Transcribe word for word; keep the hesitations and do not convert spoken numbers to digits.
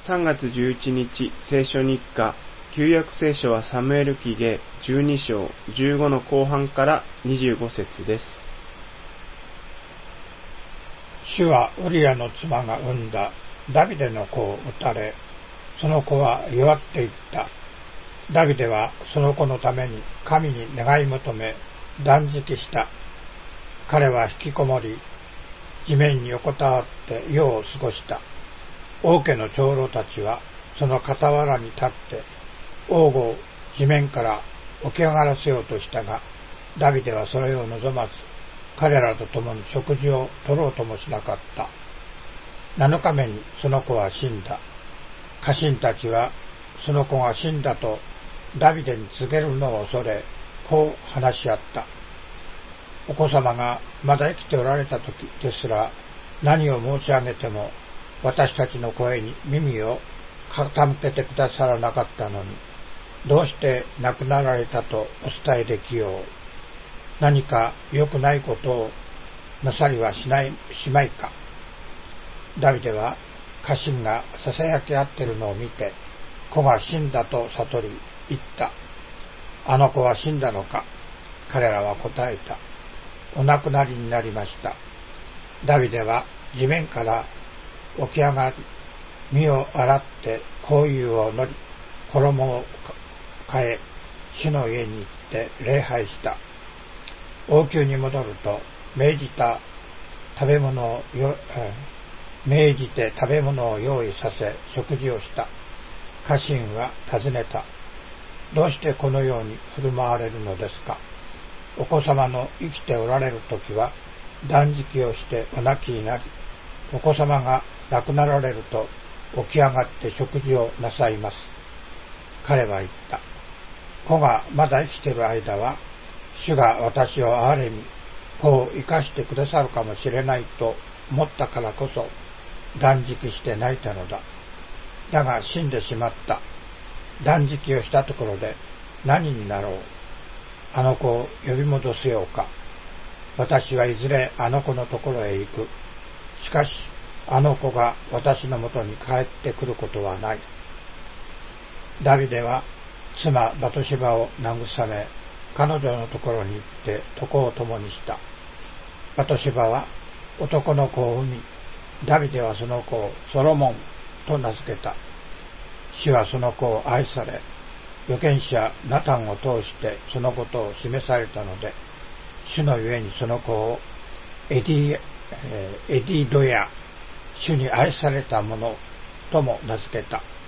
さんがつじゅういちにち聖書日課、旧約聖書はサムエル記下じゅうにしょうじゅうごの後半からにじゅうごせつです。 主はウリアの妻が産んだダビデの子を撃たれ、その子は弱っていった。ダビデはその子のために神に願い求め断食した。彼は引きこもり、地面に横たわって夜を過ごした。王家の長老たちはその傍らに立って王子を地面から起き上がらせようとしたが、ダビデはそれを望まず、彼らと共に食事を取ろうともしなかった。なのかめにその子は死んだ。家臣たちはその子が死んだとダビデに告げるのを恐れ、こう話し合った。お子様がまだ生きておられた時ですら、何を申し上げても私たちの声に耳を傾けてくださらなかったのに、どうして亡くなられたとお伝えできよう。何か良くないことをなさりはしないしまいか。ダビデは家臣がささやき合っているのを見て、子が死んだと悟り言った。あの子は死んだのか。彼らは答えた。お亡くなりになりました。ダビデは地面から起き上がり、身を洗って香油を塗り、衣を変え、主の家に行って礼拝した。王宮に戻ると、命じた食べ物をよ、命じて食べ物を用意させ、食事をした。家臣は尋ねた。どうしてこのように振る舞われるのですか。お子様の生きておられるときは、断食をしてお泣きになり、お子様が亡くなられると起き上がって食事をなさいます。彼は言った。子がまだ生きている間は、主が私を憐れみ、子を生かしてくださるかもしれないと思ったからこそ、断食して泣いたのだ。だが死んでしまった。断食をしたところで何になろう。あの子を呼び戻せようか。私はいずれあの子のところへ行く。しかし、あの子が私のもとに帰ってくることはない。ダビデは妻バトシバを慰め、彼女のところに行って床を共にした。バトシバは男の子を産み、ダビデはその子をソロモンと名付けた。主はその子を愛され、預言者ナタンを通してそのことを示されたので、主のゆえにその子をエディ、エディドヤ、主に愛された者とも名付けた。